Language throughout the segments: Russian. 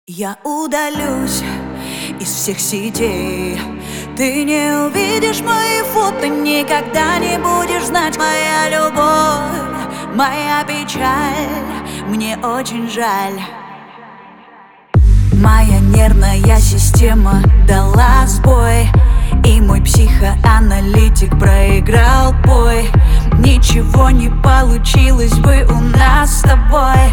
Я удалюсь из всех сетей. Ты не увидишь мои фото, никогда не будешь знать. Моя любовь, моя печаль, мне очень жаль. Моя нервная система дала сбой, и мой психоаналитик проиграл бой. Ничего не получилось бы у нас с тобой.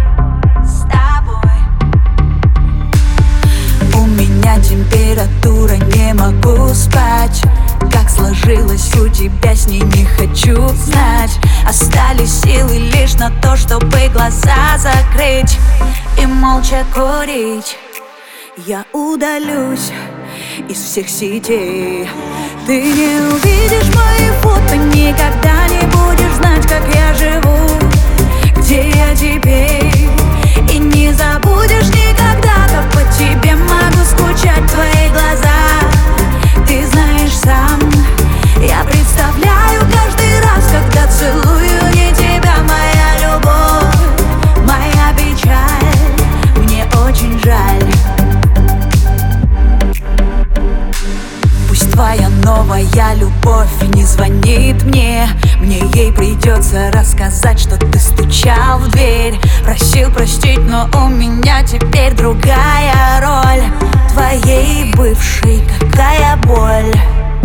У меня температура, не могу спать. Как сложилось у тебя с ней, не хочу знать. Остались силы лишь на то, чтобы глаза закрыть и молча курить. Я удалюсь из всех сетей. Ты не увидишь мои фото, никогда не будешь знать, как я живу, где я теперь. И не забудешь никогда, как по тебе могу скучать. Твои глаза, ты знаешь сам. Я представляю каждый раз, когда целую не тебя. Моя любовь, моя печаль, мне очень жаль. Пусть твоя новая любовь не звонит мне, мне ей придется рассказать, что ты стучал в дверь, просил простить, но у меня теперь другая роль. Твоей бывшей какая боль.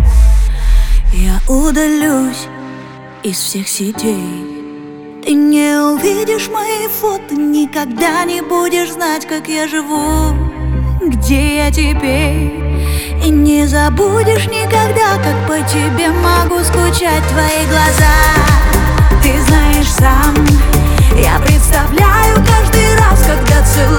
Я удалюсь из всех сетей. Ты не увидишь мои фото, никогда не будешь знать, как я живу, где я теперь. И не забудешь никогда, как по тебе могу скучать. Твои глаза, ты знаешь сам. Я представляю каждый раз, когда целую